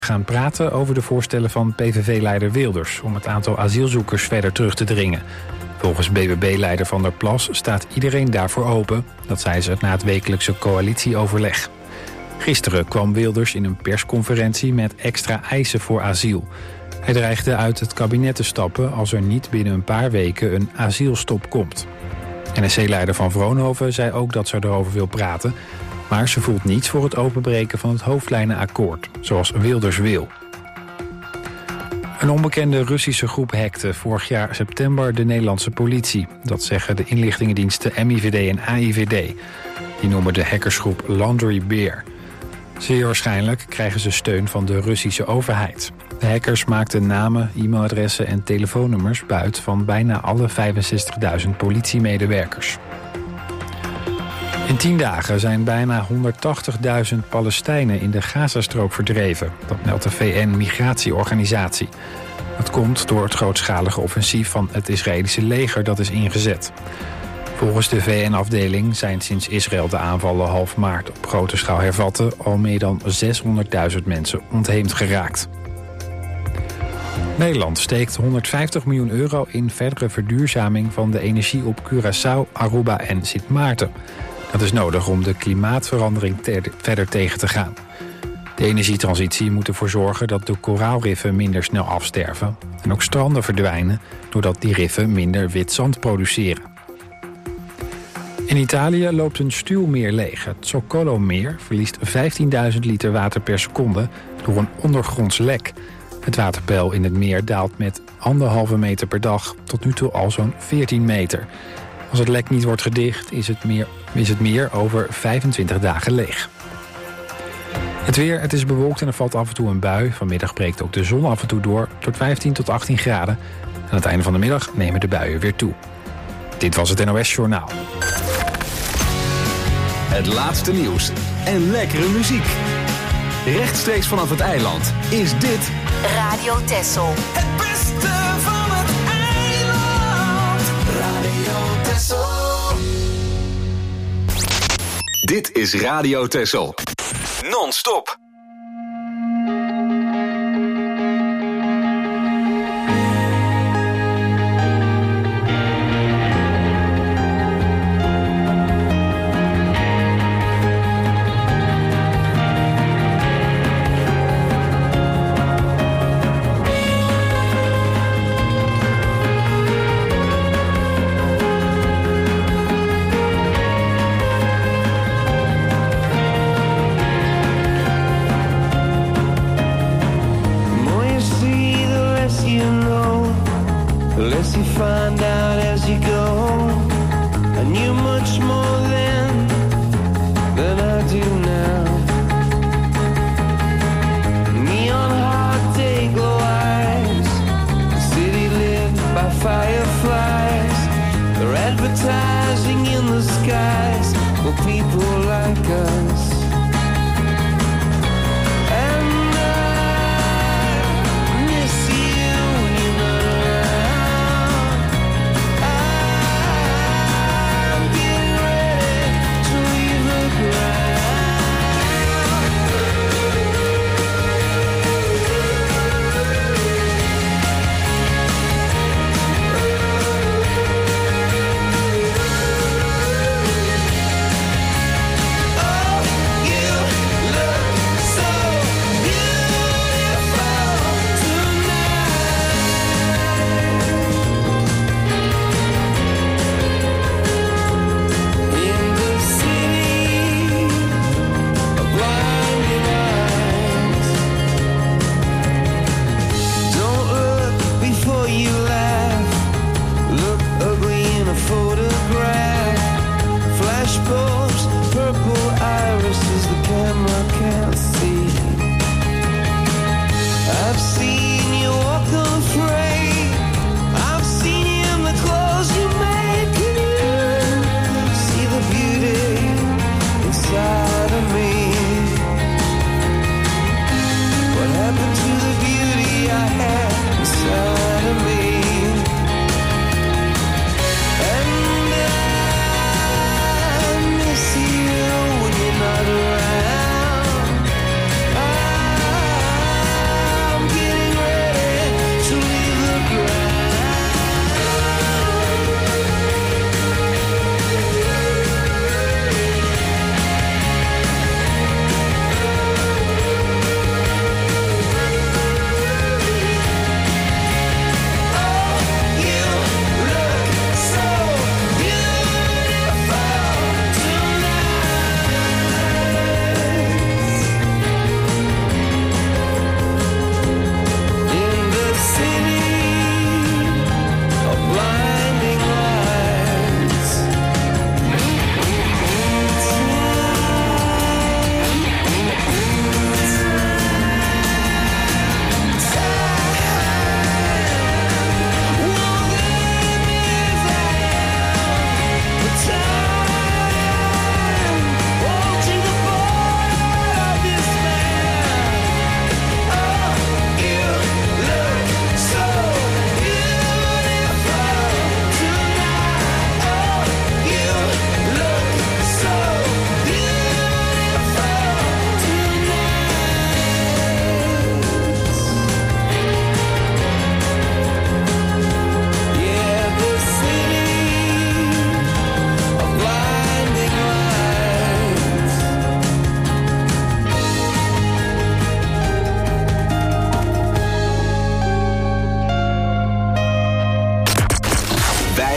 gaan praten over de voorstellen van PVV-leider Wilders om het aantal asielzoekers verder terug te dringen. Volgens BBB-leider Van der Plas staat iedereen daarvoor open. Dat zei ze na het wekelijkse coalitieoverleg. Gisteren kwam Wilders in een persconferentie met extra eisen voor asiel. Hij dreigde uit het kabinet te stappen als er niet binnen een paar weken een asielstop komt. NSC-leider Van Vroonhoven zei ook dat ze erover wil praten, maar ze voelt niets voor het openbreken van het hoofdlijnenakkoord, zoals Wilders wil. Een onbekende Russische groep hackte vorig jaar september de Nederlandse politie. Dat zeggen de inlichtingendiensten MIVD en AIVD. Die noemen de hackersgroep Laundry Bear. Zeer waarschijnlijk krijgen ze steun van de Russische overheid. De hackers maakten namen, e-mailadressen en telefoonnummers buit van bijna alle 65.000 politiemedewerkers. In 10 dagen zijn bijna 180.000 Palestijnen in de Gazastrook verdreven. Dat meldt de VN-migratieorganisatie. Dat komt door het grootschalige offensief van het Israëlische leger dat is ingezet. Volgens de VN-afdeling zijn sinds Israël de aanvallen half maart op grote schaal hervatte al meer dan 600.000 mensen ontheemd geraakt. Nederland steekt 150 miljoen euro in verdere verduurzaming van de energie op Curaçao, Aruba en Sint Maarten. Dat is nodig om de klimaatverandering verder tegen te gaan. De energietransitie moet ervoor zorgen dat de koraalriffen minder snel afsterven en ook stranden verdwijnen doordat die riffen minder wit zand produceren. In Italië loopt een stuwmeer leeg. Het Zoccolo-meer verliest 15.000 liter water per seconde door een ondergronds lek. Het waterpeil in het meer daalt met 1,5 meter per dag, tot nu toe al zo'n 14 meter. Als het lek niet wordt gedicht, is het meer over 25 dagen leeg. Het weer, het is bewolkt en er valt af en toe een bui. Vanmiddag breekt ook de zon af en toe door tot 15 tot 18 graden. Aan het einde van de middag nemen de buien weer toe. Dit was het NOS Journaal. Het laatste nieuws en lekkere muziek. Rechtstreeks vanaf het eiland is dit Radio Texel. Het beste van het eiland. Radio Texel. Dit is Radio Texel. Non-stop.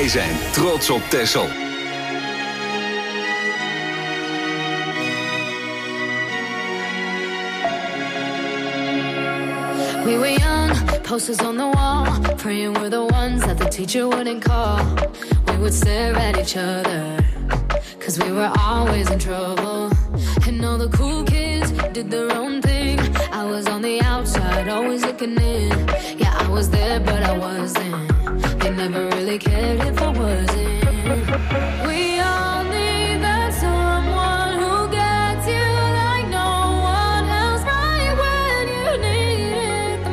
Wij zijn trots op Texel. We were young, posters on the wall, praying we're the ones that the teacher wouldn't call. We would stare at each other, cause we were always in trouble. And all the cool kids did their own thing. I was on the outside, always looking in. Yeah, I was there, but I wasn't. They never really cared if I wasn't. We all need that someone who gets you like no one else, right when you need it the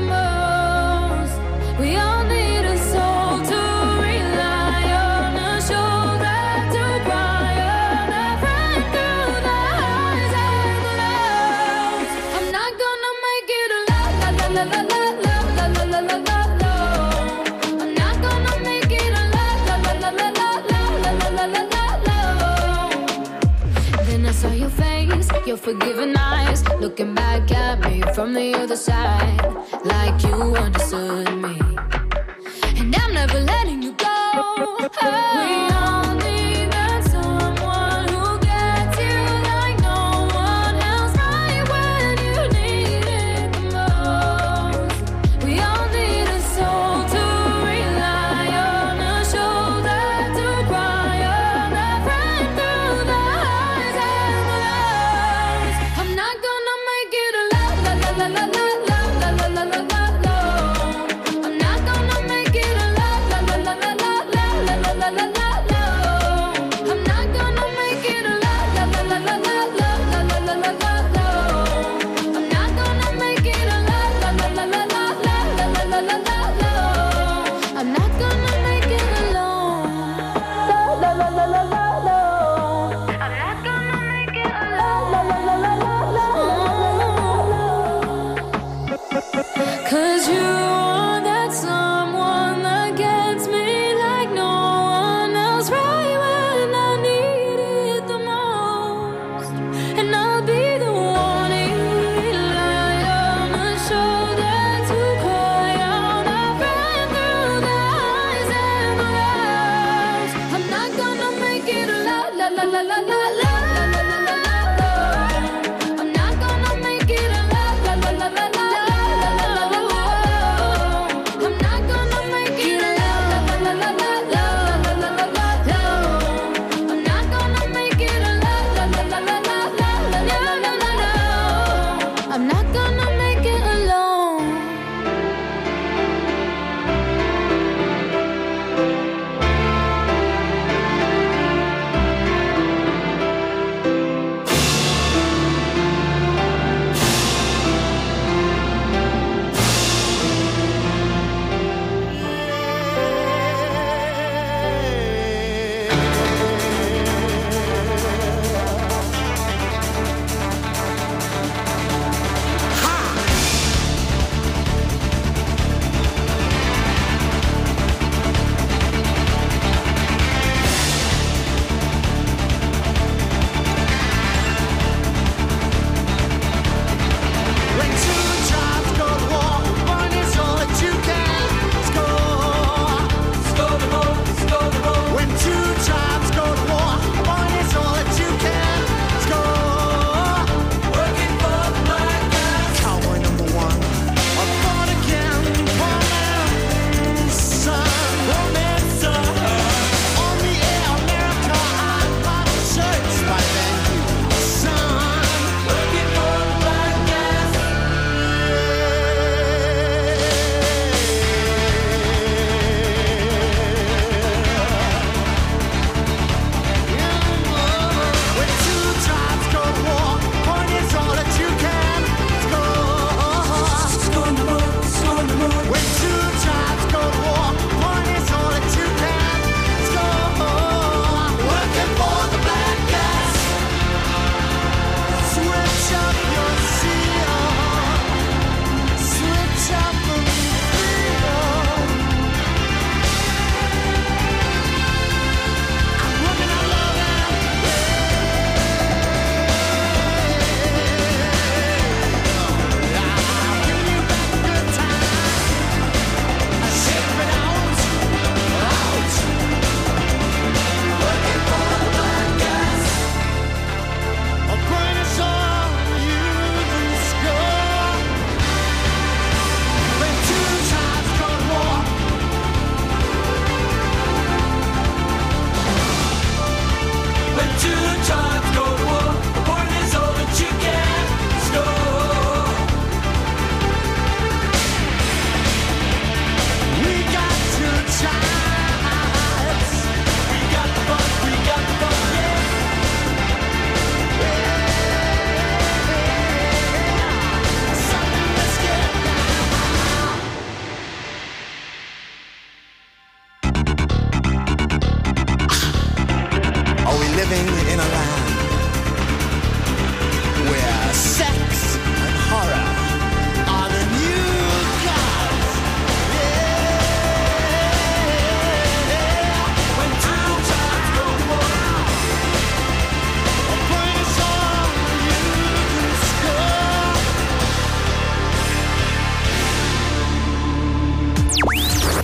most. We all need a soul to rely on, a shoulder to cry on, a friend through the highs and the lows. I'm not gonna make it a la la la la la la la la la la la la. I'm not gonna make it a la la la la la la la la la la la. Then I saw your face, your forgiving eyes, looking back at me from the other side, like you understood me. And I'm never letting you go. We all need that someone who gets you like no one else, right when you need it the most. We all need a soul to rely on, a shoulder to cry on, a friend through the highs and the lows. I'm not gonna make it a la la la la la la la la la la la la. I'm not gonna make it a la la la la la la la la la la la la. I'm not gonna make it a la la la la la la la la la la la la. I'm not gonna make it a la la la la la la la la la la la. I'm not gonna make it alone. La la la la la la. I'm not gonna make it alone. La la la la la la la. 'Cause you are that someone that gets me like no one else, right when I need it the most. And I'll be the one you rely on, a shoulder to cry on, a friend through the highs and the lows. I'm not gonna make it a la la la la la la la la la la la. I'm not gonna make it a la la la la la la la la la la.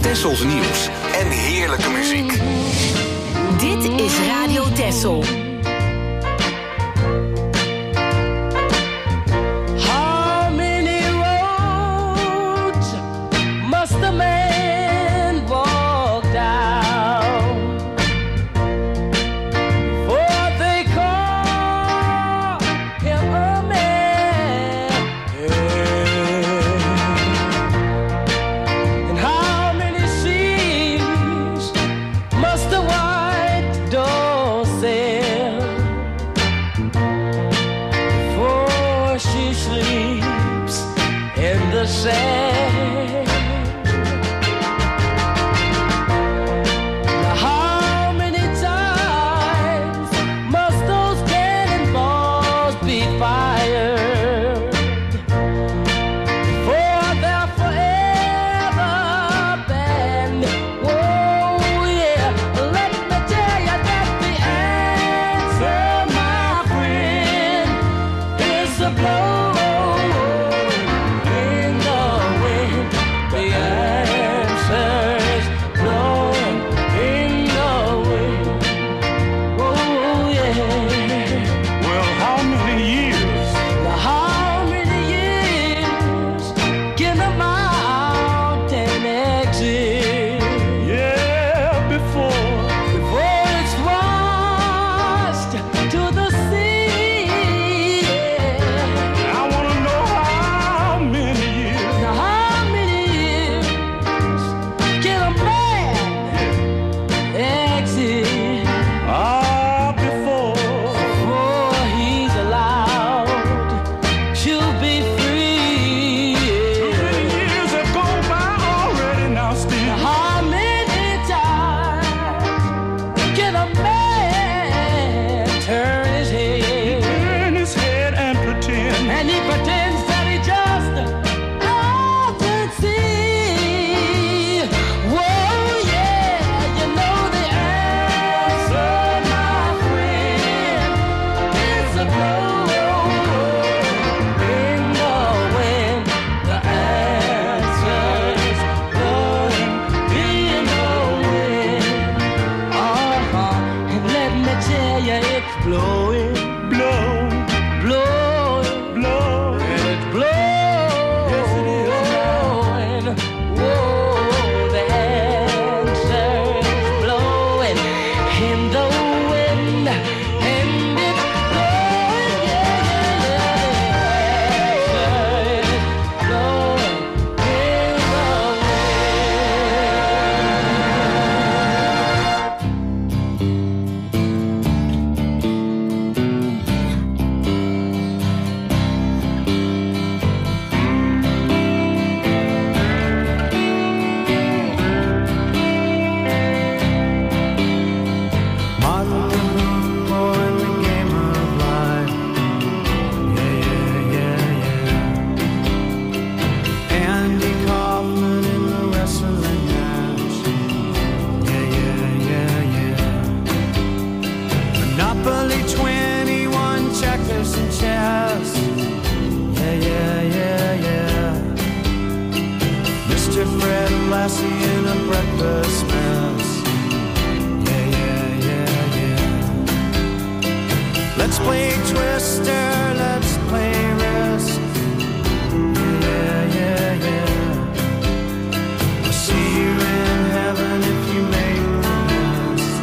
Tessels nieuws en heerlijke muziek. Dit is Radio Tessel. How many roads must a man walk down before they call him a man? And how many seas must the white dove sail before she sleeps in the sand? Now how many times must those cannonballs be fired before they're forever banned? Oh yeah, let me tell you that the answer, my friend, is a blow in the wind. The answer is blowing in the wind. Oh yeah. Well, how many years? Now how many years can a mountain exist Yeah, before it's washed to the sea? I want to know how many years. Now how many years can a man exist before he's allowed to be free? Years have gone by already now, still. How many times can a man turn his head? Turn his head and pretend. And he pretends that he just doesn't see. Whoa, yeah, you know the answer, my friend, is a blow in the wind. The answer is blowing in the wind. And let me tell you, it's blowing, Blow, blowing. blow. And it's blowing. Yes, it is. Whoa, the answer is blowing in the wind. And it's blowing, yeah, the answer is blowing in the Andy Kaufman in the wrestling match. Yeah. Monopoly 21, checkers and chess. Yeah. Mr. Fred Lassie in a breakfast mess. Yeah. Let's play Twister, let's play Risk. Yeah. I'll see you in heaven if you make the list.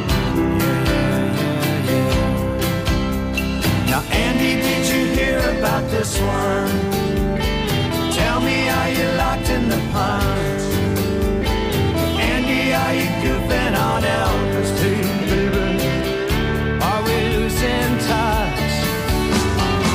Yeah. Now, Andy, did you hear about this one? Tell me, are you locked in the pond? Andy, are you goofing on Elvis too, baby? Are we losing touch?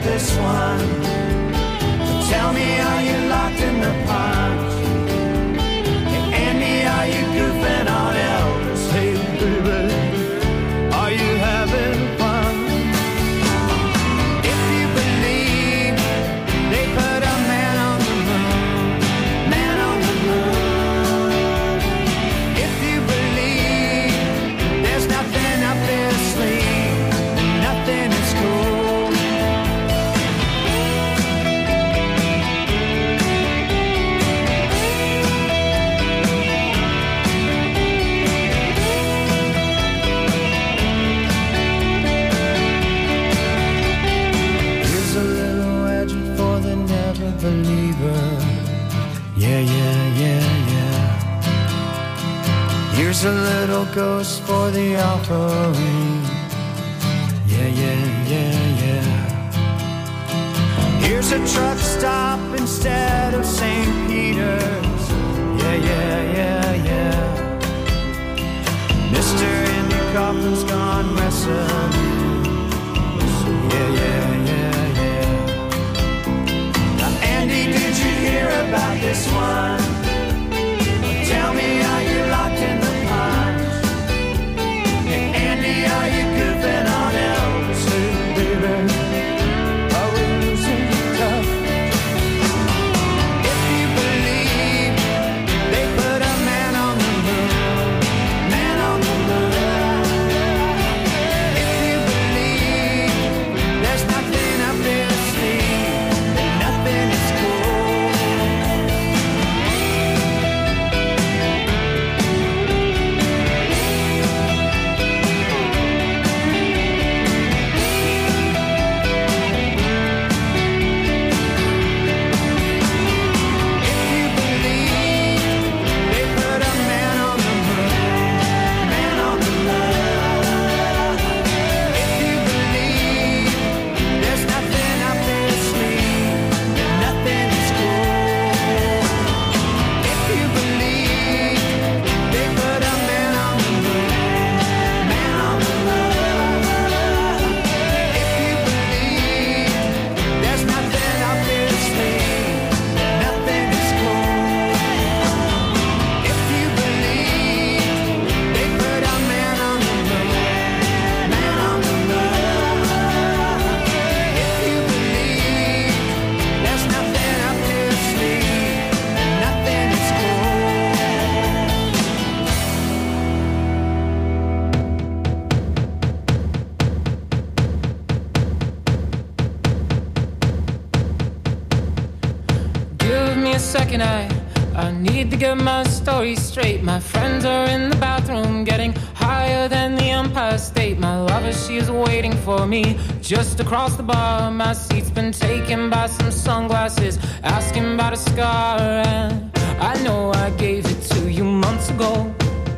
this one. Tell me, are you locked in the punch? Hey, Andy, are you goofing on Elvis? Hey, baby, are you having fun? If you believe they put a man on the moon, man on the moon. If you believe there's nothing up their sleeve, and nothing is cool. Believer, yeah, yeah, yeah, yeah. Here's a little ghost for the offering, yeah, yeah, yeah, yeah. Here's a truck stop instead of St. Peter's, yeah, yeah, yeah, yeah. Mr. Andy Kaufman's gone wrestling, yeah, yeah, yeah, yeah. Andy, did you hear about this one? Tell me, are you locked in the punch? Hey, Andy, are you goofing on Elvis? Hey, baby, are we losing tough? If you believe they put a man on the moon, man on the moon. If you believe there's nothing up their sleeve, then nothing is I need to get my story straight. My friends are in the bathroom getting higher than the Empire State. My lover, she is waiting for me just across the bar. My seat's been taken by some sunglasses, asking about a scar. And I know I gave it to you months ago.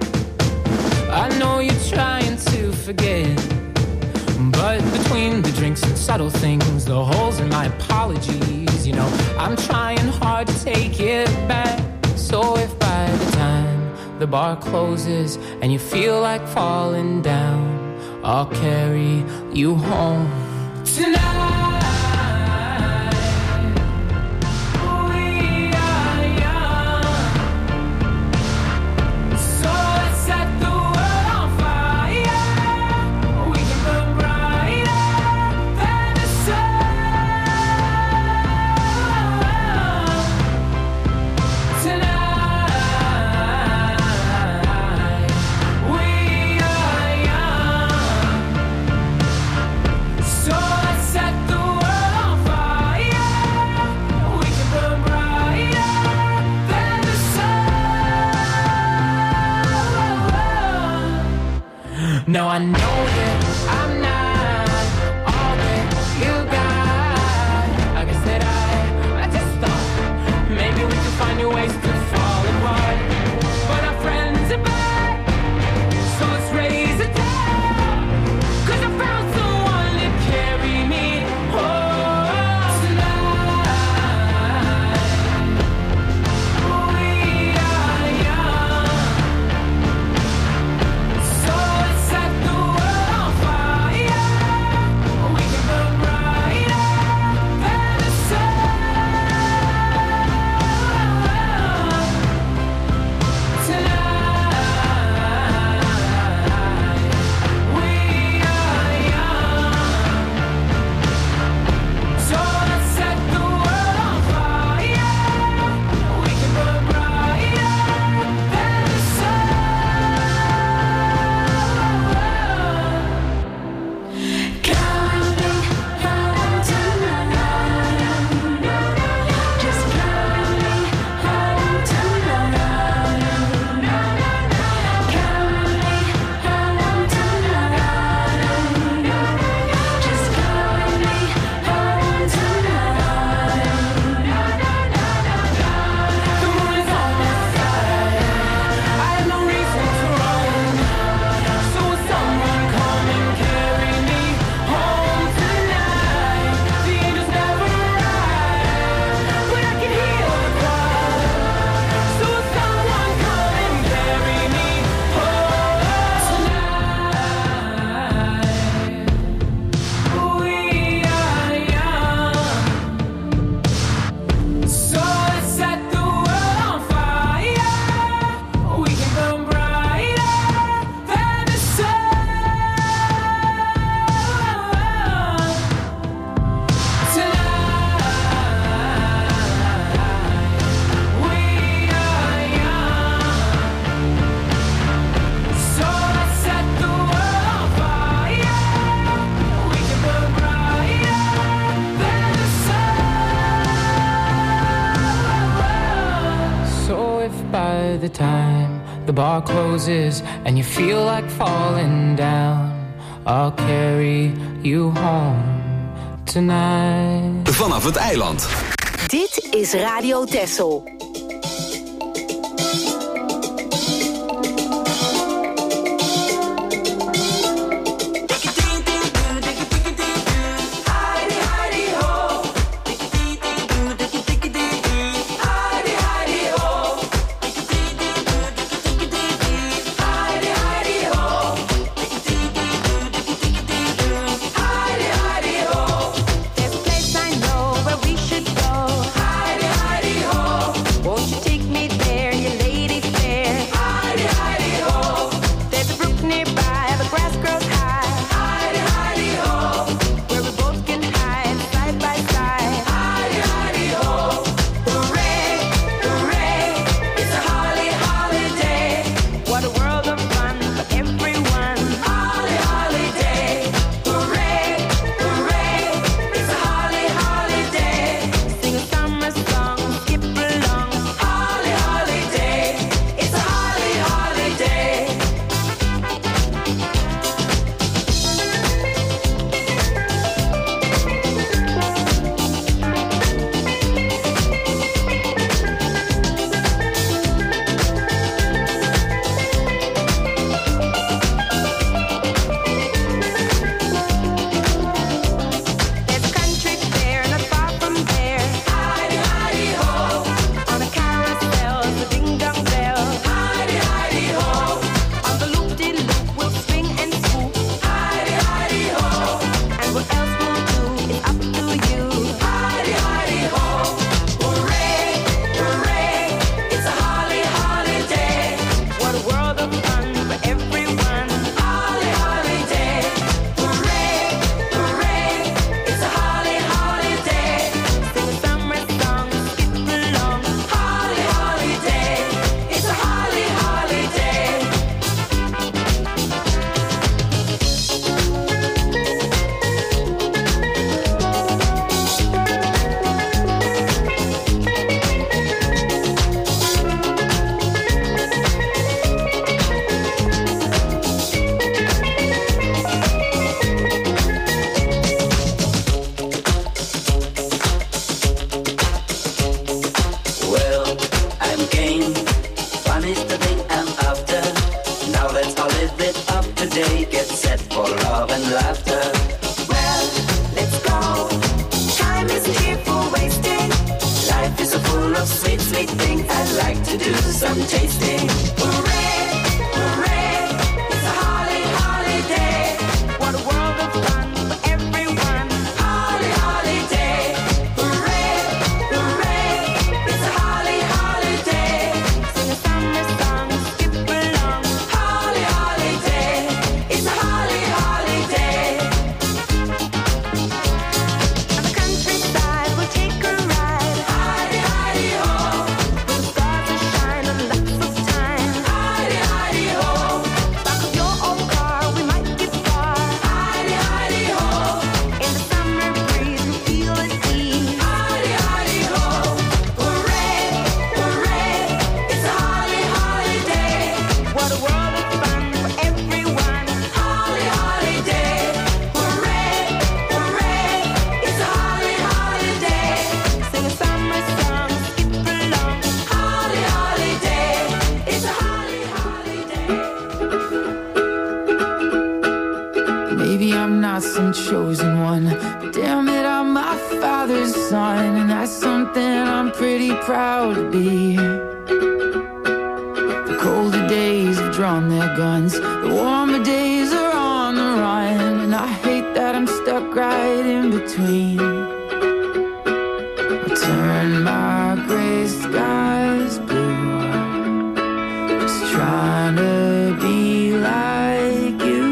I know you're trying to forget, but between the drinks and subtle things, the holes in my apologies, you know, I'm trying hard to take it back. So if by the time the bar closes and you feel like falling down, I'll carry you home tonight. So let's set the the time the bar closes and you feel like falling down, I'll carry you home tonight. Vanaf het eiland. Dit is Radio Texel. chosen one. But damn it, I'm my father's son, and that's something I'm pretty proud to be. The colder days have drawn their guns, the warmer days are on the run, and I hate that I'm stuck right in between. I turn my gray skies blue, just trying to be like you.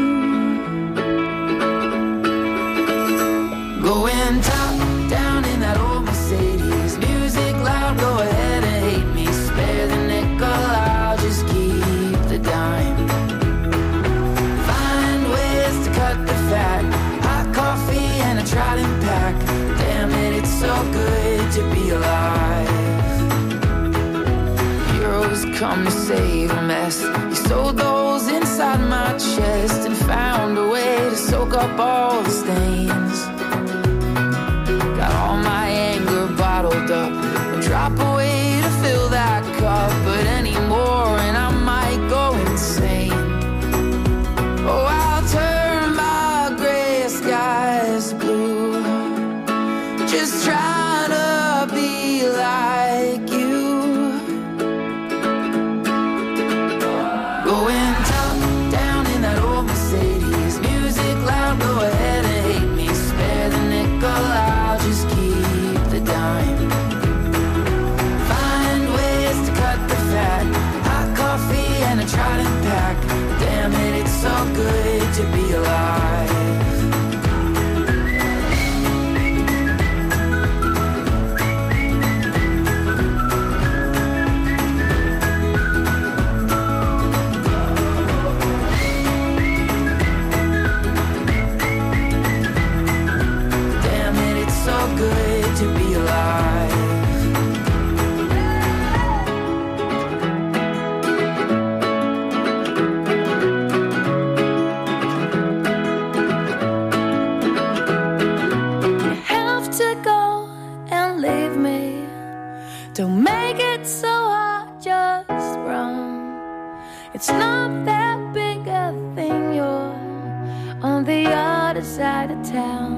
Going top down in that old Mercedes, music loud, go ahead and hate me. Spare the nickel, I'll just keep the dime. Find ways to cut the fat, hot coffee and a Trident pack. Damn it, it's so good to be alive. Heroes come to save a mess. You sewed those inside my chest and found a way to soak up all the stains. Got all my anger bottled up and drop away to fill that cup, but anymore and I might go insane. Oh, I'll turn my gray skies blue, just trying to be like you. Going top down in that old Mercedes, music loud, go ahead and hate me. Spare the nickel, I'll just keep the dime. Find ways to cut the fat, hot coffee and a Trident pack. Damn it, it's so good to be alive. Good to be alive. You have to go and leave me. Don't make it so hard, just run. It's not that big a thing, you're on the other side of town.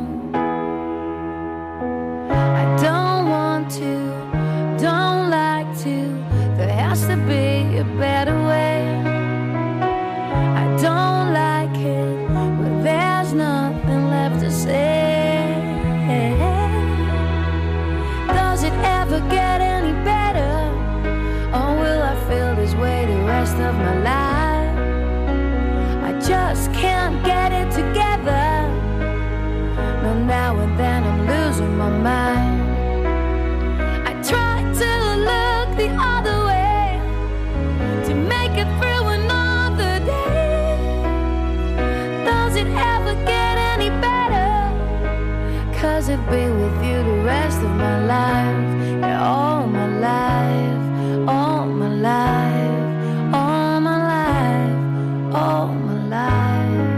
Don't like to, there has to be a better way. I don't like it, but there's nothing left to say. Does it ever get any better, or will I feel this way the rest of my life? I just can't get it together. No, now and then I'm losing my mind. The other way to make it through another day. Does it ever get any better? 'Cause I'd be with you the rest of my life. Yeah, all my life, all my life, all my life, all my life.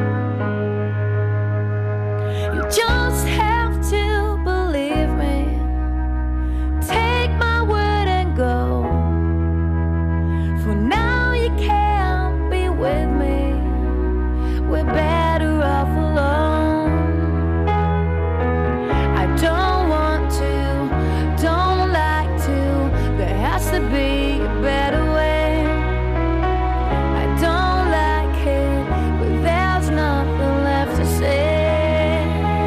You just have to believe me. Take my word and go. For now you can't be with me. We're better off alone. I don't want to, don't like to. There has to be a better way. I don't like it, but there's nothing left to say.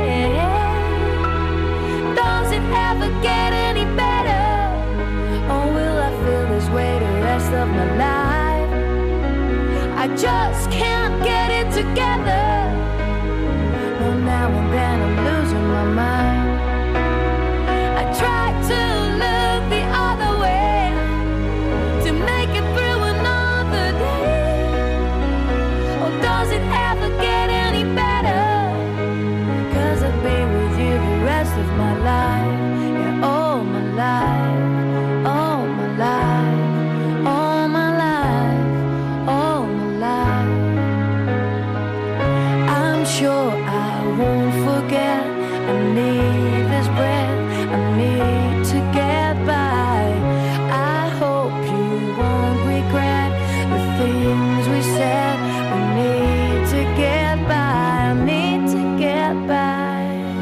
Does it ever get any better, or will I feel this way the rest of my life? I just can't get it together. No, now and then I'm losing my mind. I try to look the other way to make it through another day. Or does it ever get any better? 'Cause I've been with you the rest of my life. Yeah, all my life, all my life, all my life, all my life. I'm sure I won't forget. I need this breath, I need to get by. I hope you won't regret the things we said. We need to get by, I need to get by.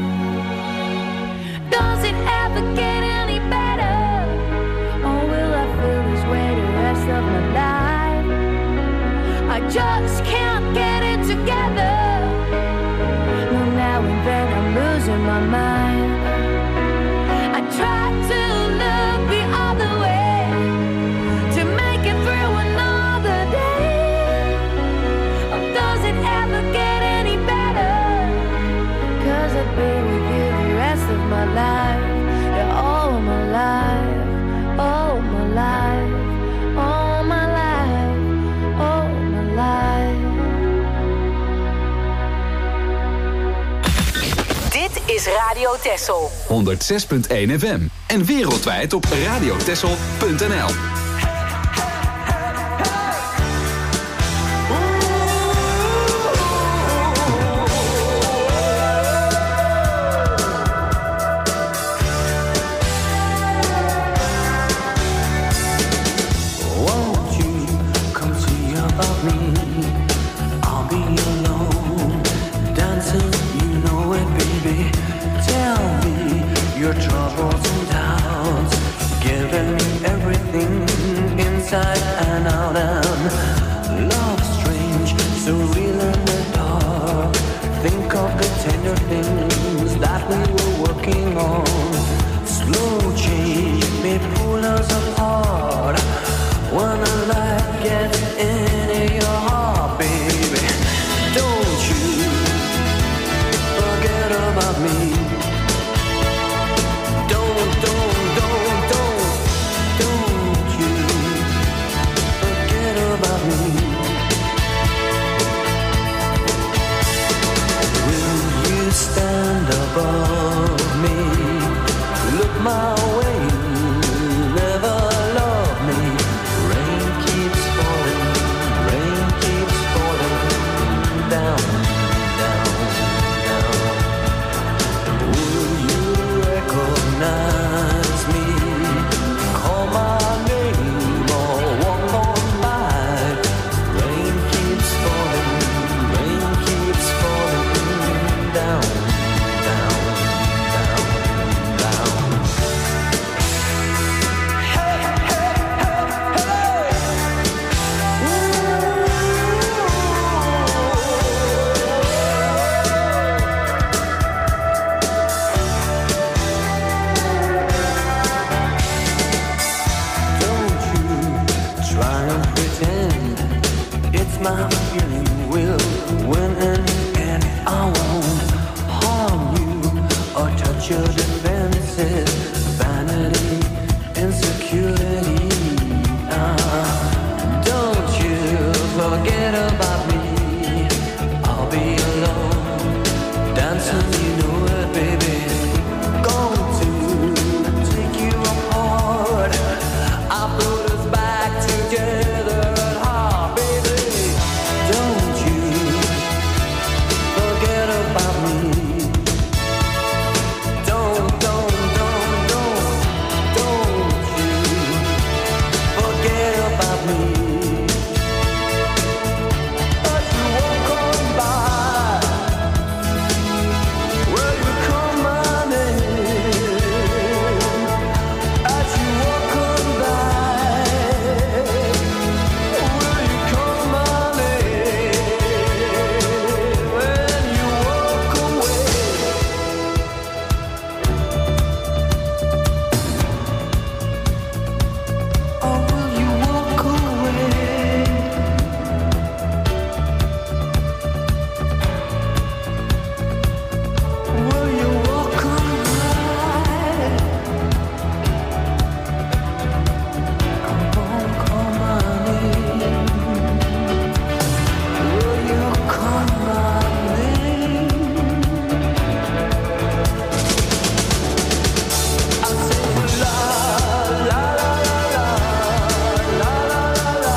Does it ever get any better, or will I feel this way the rest of my life? I just can't get it together. No, now and then I'm losing my mind. I try to look the other way to make it through another day. Or does it ever get any better? 'Cause I've been with you the rest of my life. Yeah, all my life, all my life, all my life, all my life. Dit is Radio Texel. 106.1 FM en wereldwijd op radiotexel.nl. dreams that we were working on. Slow change may pull us apart. When the light gets into your heart, baby, don't you forget about me. Don't you forget about me. Will you stand above me? Look my way, never love me. Rain keeps falling down, down, down. Will you recognize me? Call my name or walk on by. Rain keeps falling down, down, down, down. Hey, hey, hey, hey. Don't you try and pretend it's my feeling will win in the end. I won't harm you or touch your defenses. Vanity, insecurity. Don't you forget about me. I'll be alone, dancing, you know it, baby. Going to take you apart. I put us back together at heart, baby. Don't you forget about me. Don't you forget about me. As you walk on by, will you call my name? As you walk on by, will you call my name? When you walk away. Oh, will you walk away? Will you walk away? Come on, call my name. Will you call my name? I say la la la la la la la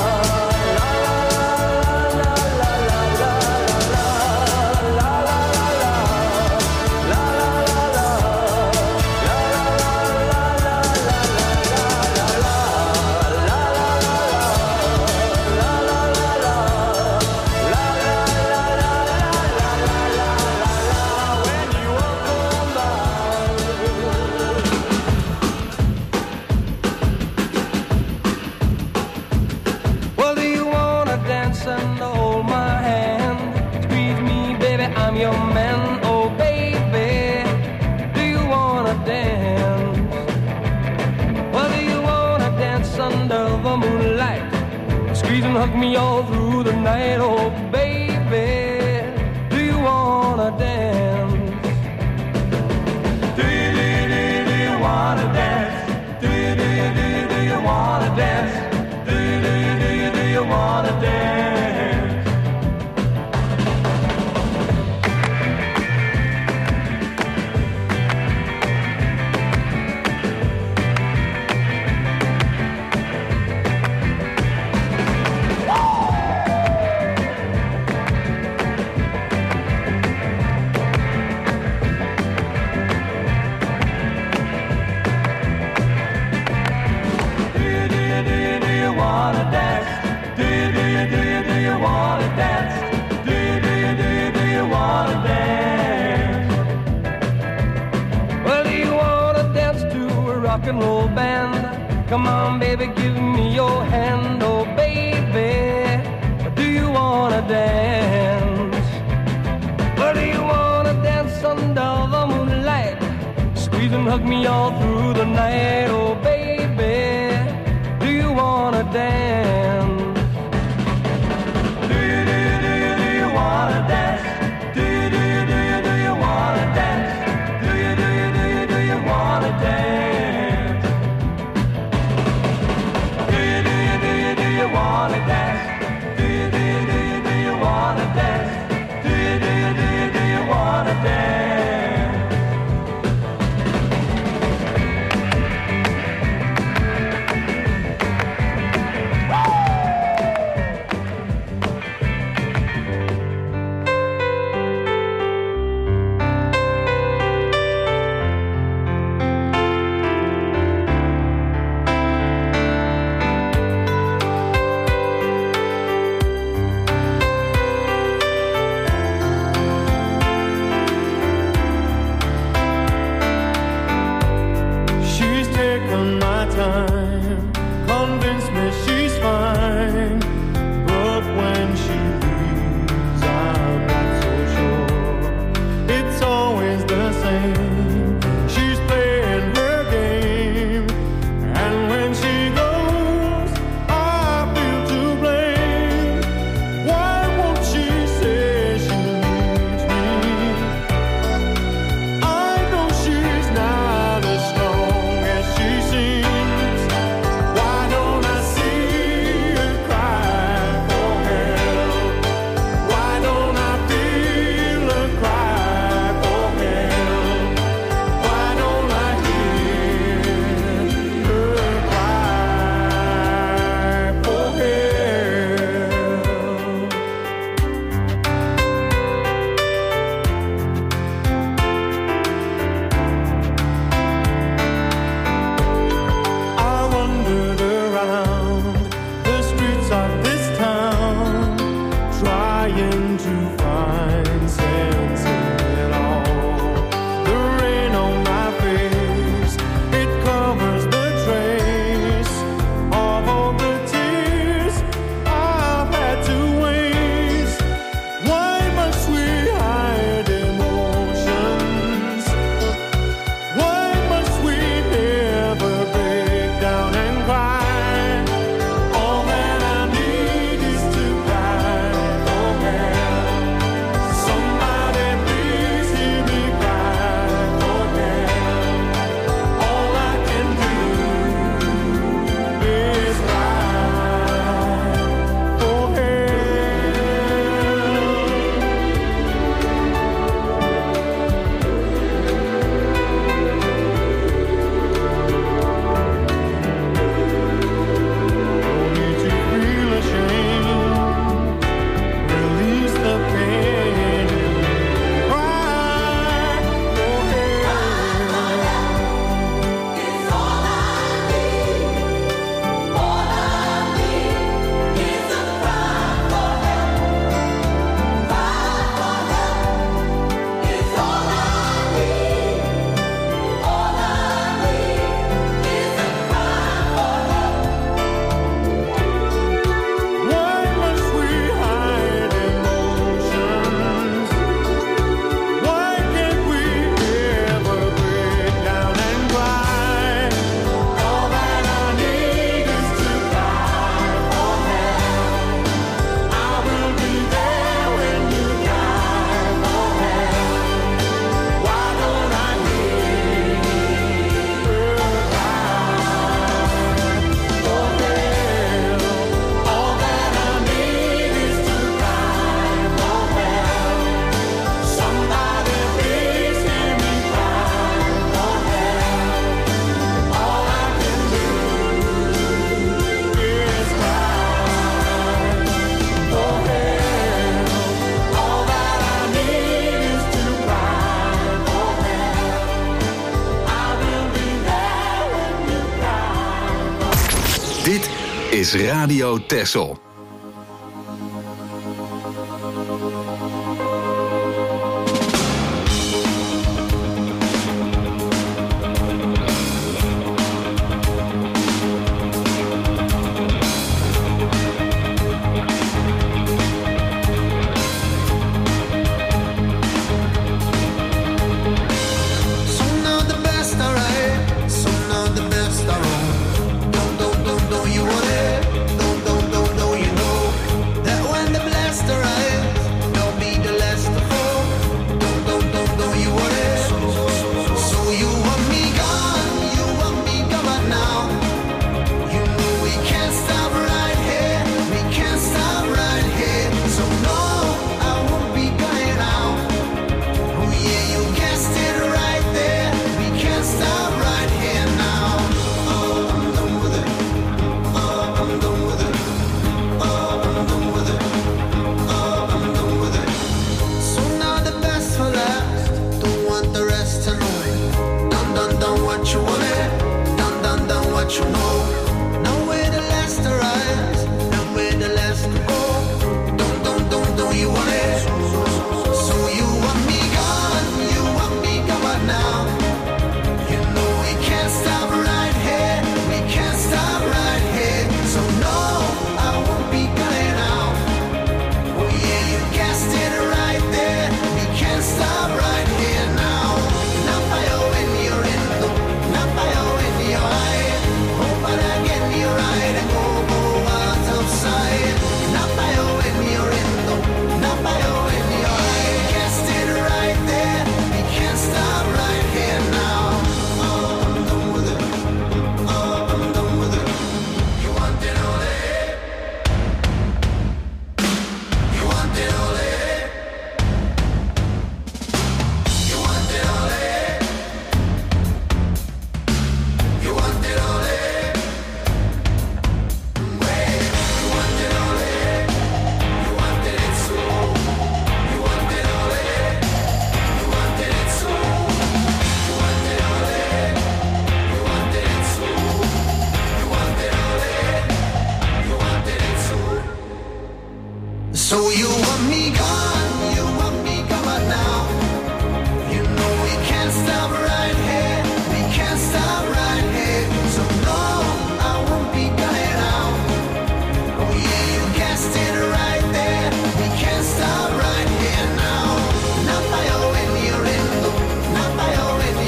Well, do you wanna dance and hold my hand? Squeeze me, baby, I'm your man. Oh, baby, do you wanna dance? Well, do you wanna dance under the moonlight? Squeeze and hug me all through the night. Oh, baby, do you wanna dance? Do you wanna dance? Do you wanna dance? Do you wanna dance? rock and roll band. Come on, baby, give me your hand. Oh, baby, do you wanna dance? Or do you wanna dance under and hug me all through the night. Oh baby, do you wanna dance? Do you wanna dance? Do you wanna dance? Do you wanna dance? Do you wanna dance? Do you wanna dance? Do you wanna dance? is Radio Texel. Soon the best are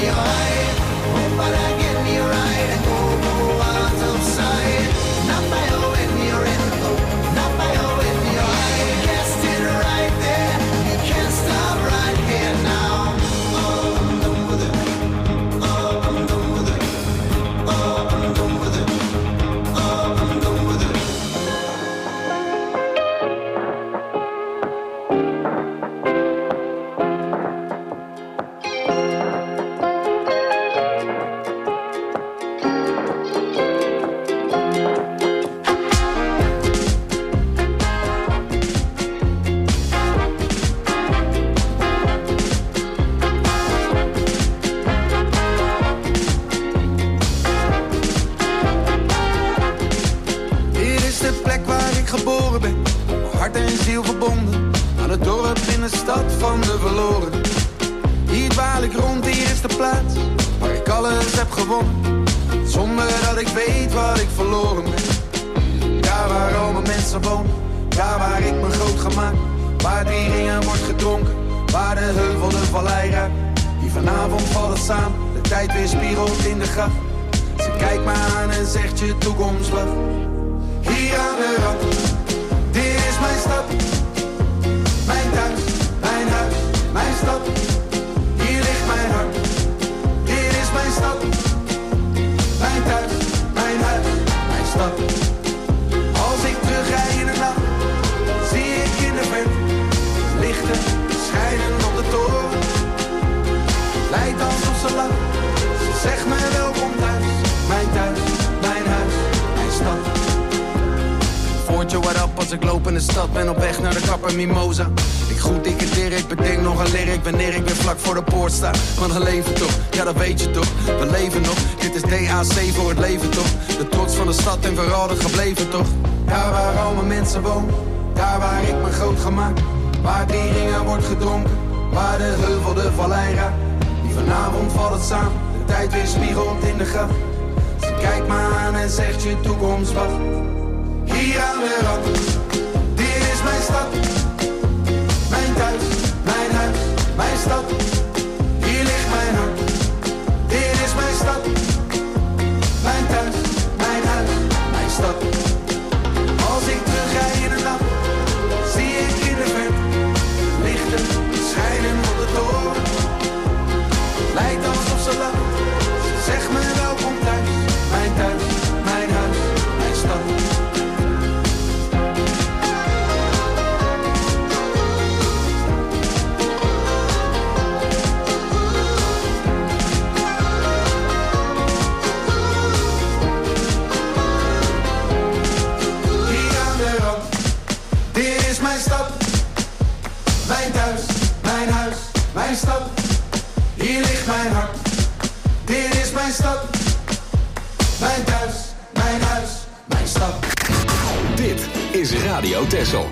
your eye. Hope I get me right and go out of sight. Not by when you're in, not by when you're eye. Guessed it right there. You can't stop right here now. Oh, I'm done with it. Oh, I'm done with it. Oh, I'm done with it. Oh, I'm done with it. Van de verloren. Hier dwaal ik rond, hier is de plaats waar ik alles heb gewonnen, zonder dat ik weet wat ik verloren ben. Daar waar al mijn mensen wonen, daar waar ik me groot gemaakt, waar die ringen wordt gedronken, waar de heuvel de vallei raakt. Hier vanavond valt het samen, de tijd weer spiegelt in de gracht. Ze kijkt me aan en zegt je toekomst wacht. Hier aan de rand, dit is mijn stad, mijn thuis. Mijn huis, mijn stad, hier ligt mijn hart. Dit is mijn stad, mijn thuis, mijn huis, mijn stad. Als ik terugrij in de nacht, zie ik in de verte lichten schijnen op de toren. Lijkt alsof ze lacht, ze zegt me welkom thuis. Mijn thuis, mijn huis, mijn stad. Voortje, what up als ik loop in de stad, ben op weg naar de kapper Mimosa. Ik groet dikke Dirk, bedenk nog een lyric wanneer ik weer vlak voor de poort sta. Want we leven toch, ja dat weet je toch, we leven nog. Dit is DAC voor het leven toch, de trots van de stad en vooral het gebleven toch. Daar waar al mijn mensen wonen, daar waar ik me groot gemaakt, waar die ringen wordt gedronken, waar de heuvel de vallei raakt. Die vanavond valt het samen, de tijd weer spiegelt in de gracht. Ze kijkt me aan en zegt je toekomst wacht. Hier aan de rand, dit is mijn stad. Mijn thuis, mijn huis, mijn stad. Hier ligt mijn hart. Dit is mijn stad. Mijn thuis, mijn huis, mijn stad. Als ik terugrij in de nacht, zie ik in de verte lichten schijnen op de toren. Lijkt alsof ze lacht, ze zegt me welkom thuis. Mijn thuis, mijn huis, mijn stad. Mijn thuis, mijn huis, mijn stad. Hier ligt mijn hart. Dit is mijn stad. Mijn thuis, mijn huis, mijn stad. Dit is Radio Texel.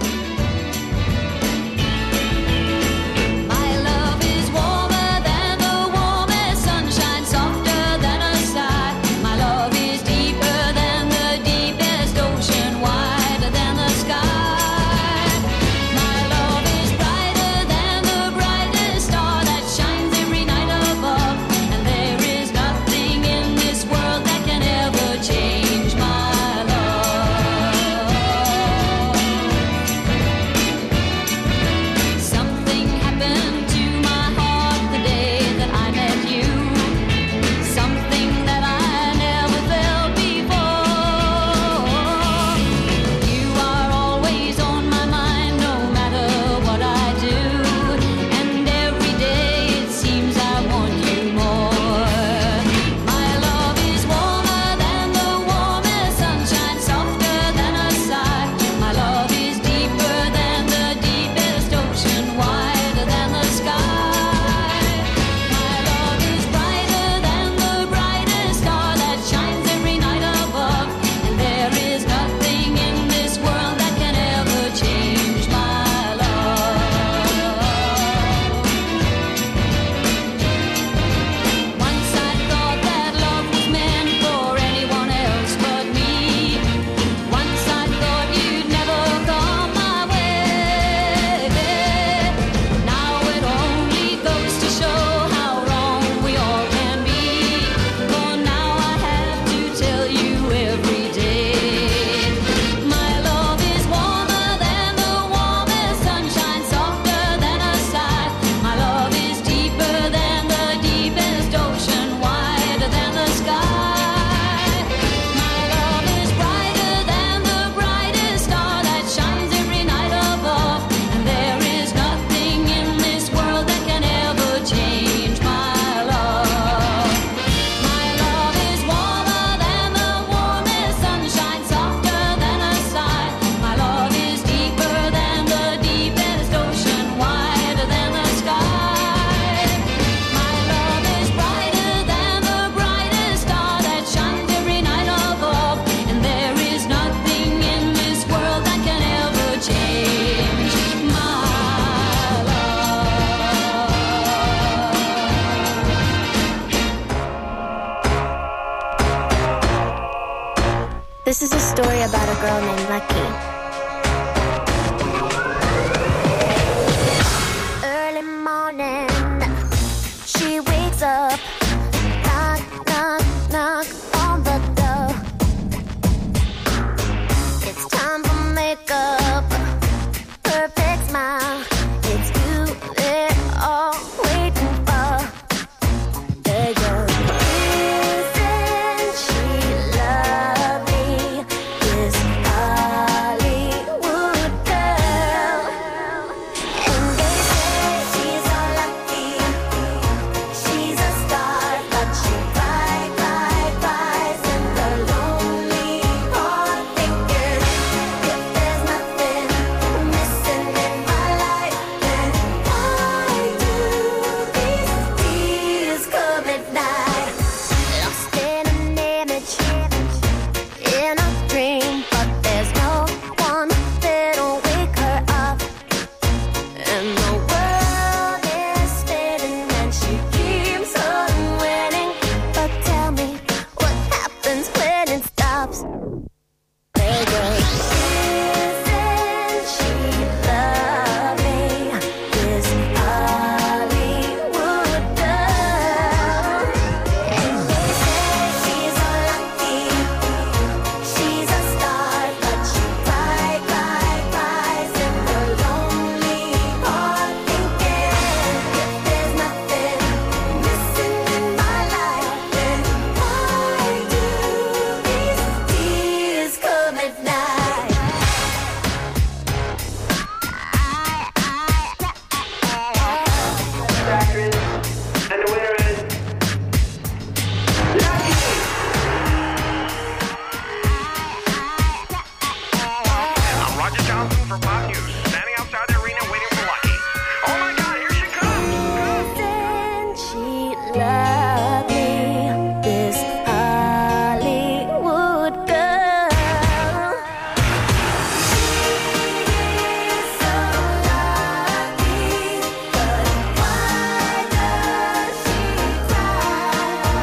This is a story about a girl named Lucky. Early morning, she wakes up, knock, knock, knock on the door. It's time for makeup, perfect smile. It's you they're all waiting for. There you go. Isn't she lovely? This Hollywood girl. And they say she's all lucky. She's a star, but she cries in the lonely heart, thinking if there's nothing missing in my life, then why do these tears come at night? Lost in an image, in a dream, but there's no one that'll wake her up. And the world is spinning and she keeps on winning. But tell me, what happens when it stops? There goes. Isn't she lovely? This Hollywood girl. And they say she's all lucky. She's a star, but she cries in the lonely heart, thinking if there's nothing missing in my life, then why do these tears come at night? And the winner is Lucky. I'm Roger Johnson for Pop News, standing outside the arena waiting for Lucky. Oh my God, here she comes! Isn't she lovely? This Hollywood girl. She's so lucky, but why does she cry?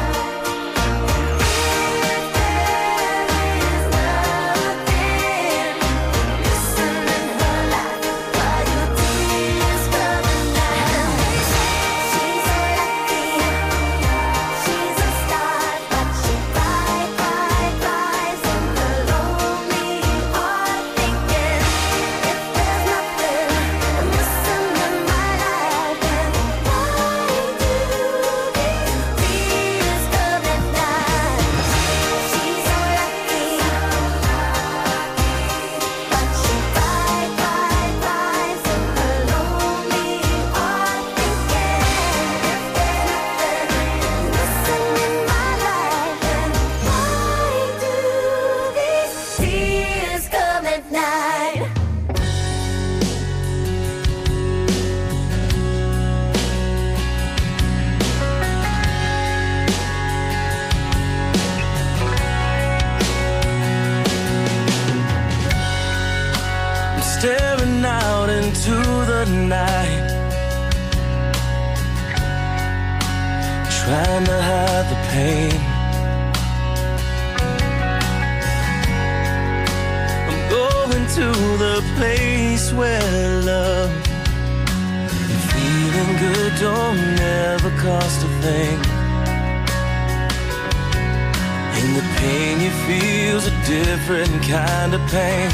If there is nothing missing in her life, why do tears come at night? She's so lucky, she's a star, but she cries in the lonely heart, thinking if there's nothing missing in my life, then why do these tears come at night? She's so lucky, but she cries in the lonely heart, thinking if there's nothing missing in my life, then why do these tears come at night? I'm staring out into the night, trying to hide the pain. I'm going to the place where love and feeling good don't never cost a thing. And the pain you feel's a different kind of pain.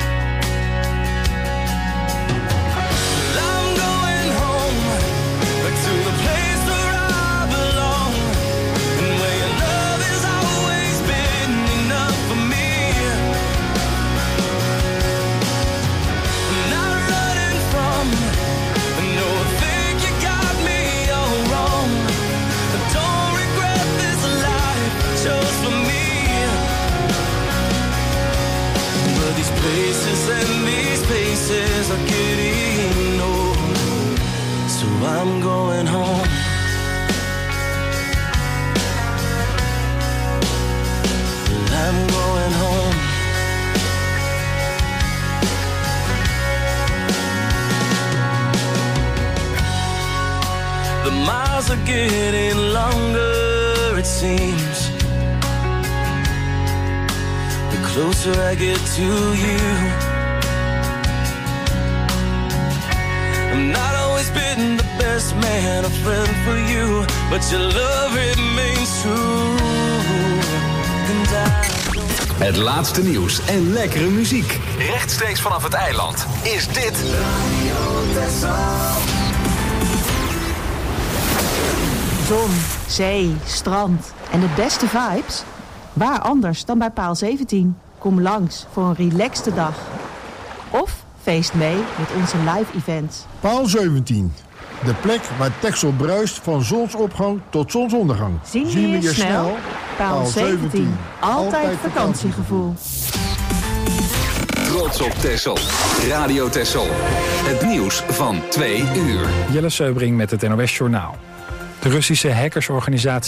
I'm going home to the place where I belong, and where your love has always been enough for me. I'm not running from, no, I think you got me all wrong. I don't regret this life chose for me. But these places and these faces are getting old, so I'm going home. I'm going home. The miles are getting longer, it seems. The closer I get to you. I'm not always been the best man, a friend for you, but your love remains true. Het laatste nieuws en lekkere muziek. Rechtstreeks vanaf het eiland is dit Zon, zee, strand en de beste vibes? Waar anders dan bij Paal 17? Kom langs voor een relaxte dag. Of feest mee met onze live events. Paal 17. De plek waar Texel bruist van zonsopgang tot zonsondergang. Zien we je snel? Paal 17. Altijd vakantiegevoel. Trots op Texel. Radio Texel. Het nieuws van 2 uur. Jelle Seubring met het NOS Journaal. De Russische hackersorganisatie